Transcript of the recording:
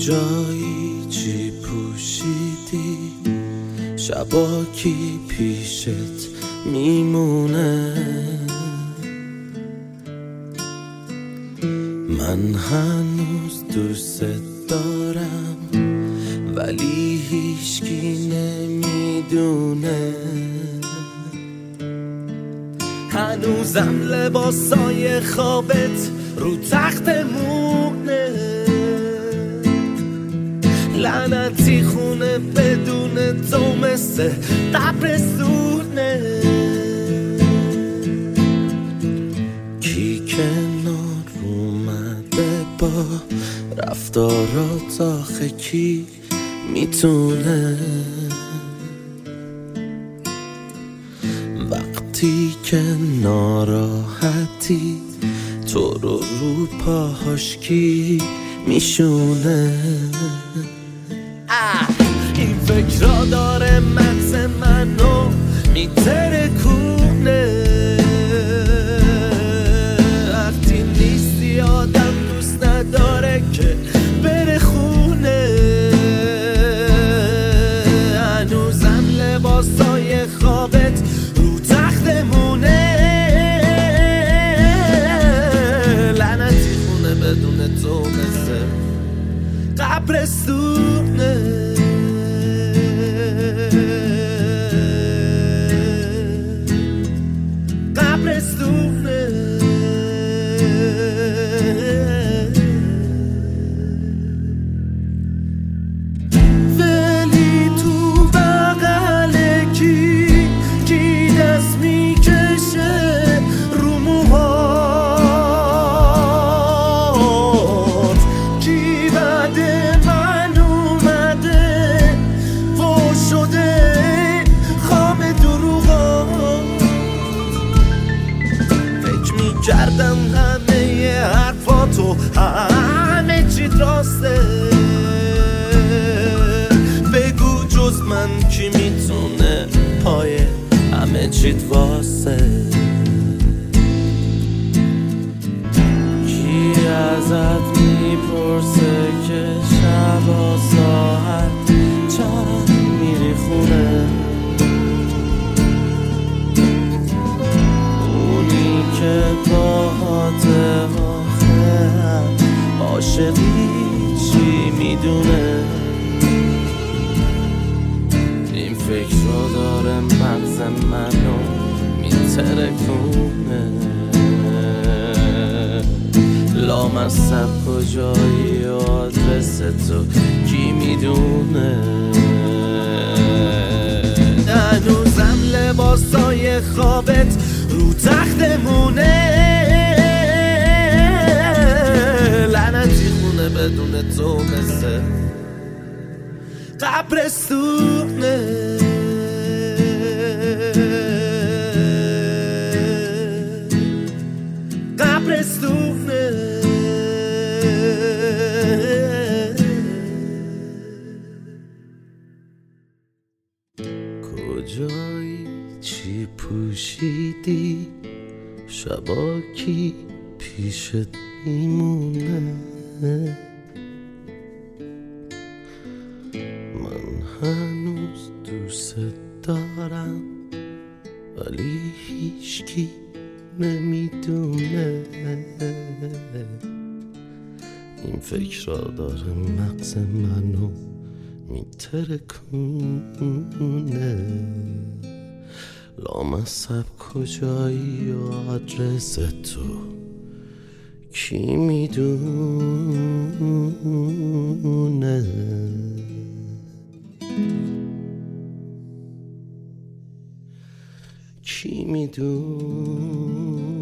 کجایی چی پوشیدی شبا کی پیشت میمونه من هنوز دوست دارم ولی هیچکی نمیدونه هنوزم لباسای خوابت رو تختمونه لعنتی خونه بدون تو مثل قبرستونه کی کنار اومده با رفتارات آخه کی میتونه وقتی که ناراحتی تو رو پاهاش کی میشونه این فکر را داره مغز منو میترکونه وقتی نیستی آدم دوست نداره که بره خونه هنوزم لباسای خوابت رو تختمونه لعنتی خونه بدون تو مثل قبرستونه ولی تو بغل کی دست میکشه رو موهات کی بعد من اومده و شده خام دروغات فکر میکردم همه حرفاتو همه چیت راسته بگو جز من کی میتونه پای همه چیت واسه کی ازت میپرسه که شبا ساعت چند میری خونه اونی که باهات آخر عاشقی چی میدونه این فکر رو داره مغز منو میترکونه لامصب کجایی و آدرس تو کی میدونه هنوزم لباسای خوابت رو تختمونه لعنتی خونه بدون تو مثل قبرستونه کجایی چی پوشیدی شبا کی پیشت میمونه من هنوز دوست دارم ولی هیچکی نمیدونه این فکر را داره مغز منو میترکونه لامصب کجایی و آدرس تو کی میدونه کی میدونه